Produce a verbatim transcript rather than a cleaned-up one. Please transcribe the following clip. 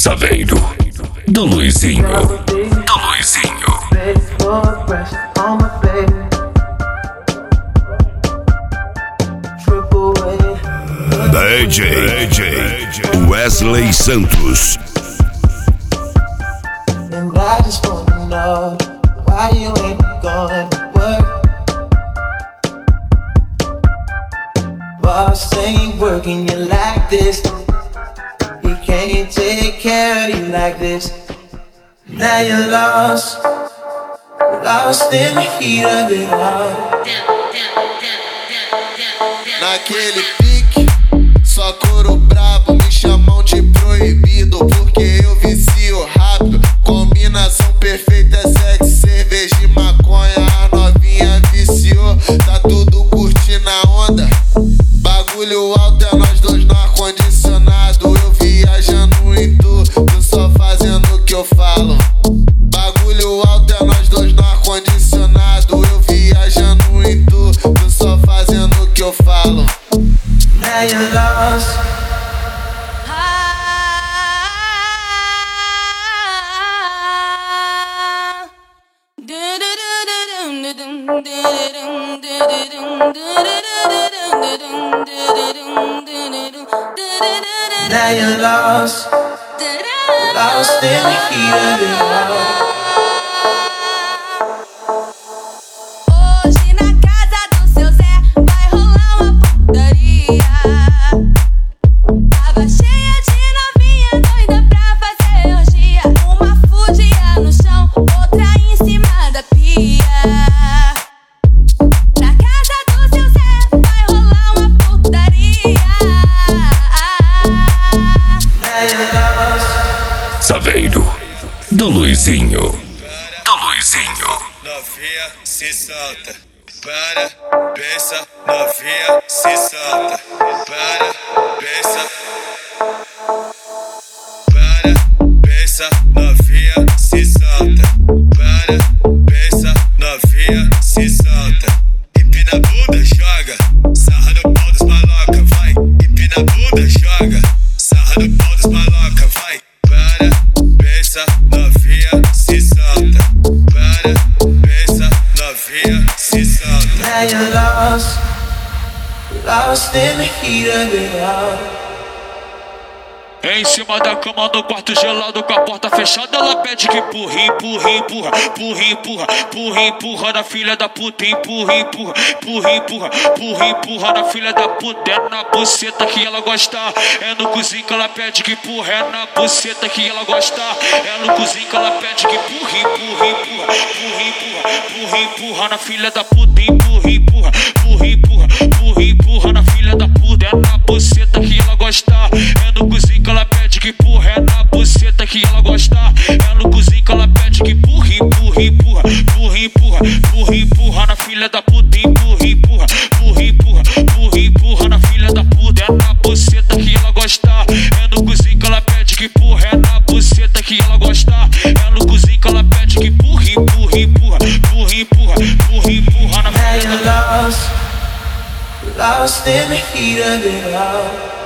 Saveiro do Luizinho, do Luizinho. D J, D J Wesley Santos. And I just wanna know why you ain't going to work. Boss ain't working you like this. He can't take care of you like this. Now you're lost, lost in the heat of it all. Naquele pique, só couro brabo, me chamam de proibido, porque eu vicio rápido. Combinação perfeita, sexo, cerveja e maconha. A novinha viciou, tá tudo curtindo a onda. Bagulho alto é nós dois no ar-condicionado. Eu viajando em tu, tu só fazendo o que eu falo. Bagulho alto é nós dois no ar-condicionado. Eu viajando em tu, tu só fazendo o que eu falo. Now you're lost. Now you're lost, lost in the heat of it all. Hoje na casa do seu Zé vai rolar uma putaria. Tava cheia de novinha doida pra fazer orgia. Uma fudia no chão, outra em cima da pia. Na casa do seu Zé vai rolar uma putaria. Saveiro do Luizinho, do Luizinho. Novinha se solta, para, pensa, novinha se solta, para, pensa, para, pensa, novinha se solta, para, pensa, novinha se solta. Empina a bunda, joga, sarra no pau dos maloca, vai. Empina a bunda, joga, sarra no pau dos maloca, vai. Para, pensa, novinha se solta, para, pensa, novinha se solta. Now you're lost, lost in the heat of it all. Em cima da cama no quarto gelado com a porta fechada, ela pede que empurra, empurra, empurra, empurra, empurra, empurra, empurra na filha da puta, empurra, empurra, empurra, empurra, empurra, empurra na filha da puta. É na buceta que ela gosta, é no cozinho que ela pede que empurra, é na buceta que ela gosta, é no cozinho que ela pede que empurra, empurra, empurra, empurra, empurra, empurra, empurra na filha da puta, empurra, empurra, empurra, empurra, empurra, empurra na filha da puta. É na buceta que ela gosta, é no cozinho que ela pede que empurra, é na buceta que ela gosta, é no cozinho que ela pede que empurra, empurra, empurra, empurra, empurra, empurra, empurra na filha da puta, empurra, empurra, empurra, empurra, empurra, empurra na filha da puta. É na buceta que ela gosta, é no cozinho que ela pede que empurra, é na buceta que ela gosta, é no cozinho que ela pede que empurra, empurra, empurra, empurra, empurra, empurra, empurra na Now filha you're da puta. lost, lost in the heat of it all.